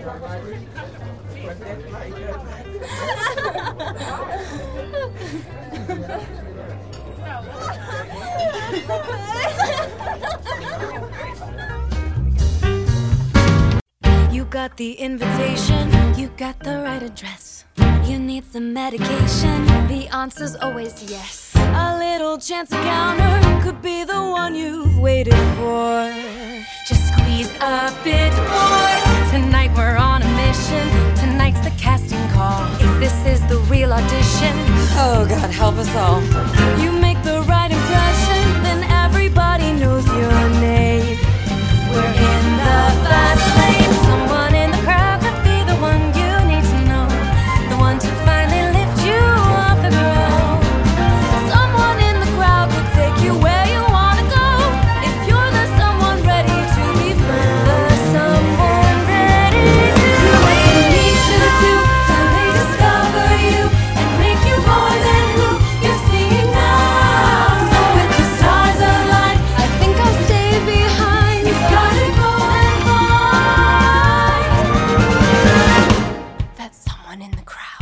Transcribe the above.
You got the invitation, you got the right address. You need some medication, the answer's always yes. A little chance encounter could be the one you've waited for. Just squeeze a bit more. Tonight we're on a mission, tonight's the casting call. If this is the real audition, Oh God, help us all. you make the right impression, then everybody knows your name. We're in the fast lane. Someone in the crowd could be the one you need to know, the one to finally lift you off the ground. Someone in the crowd could take you where you wanna go, if you're the someone ready to be found. The someone ready to do what you need to do till they discover you and make you more than who you're seeing now. So with the stars aligned, I think I'll stay behind. You've gotta go and find that someone in the crowd.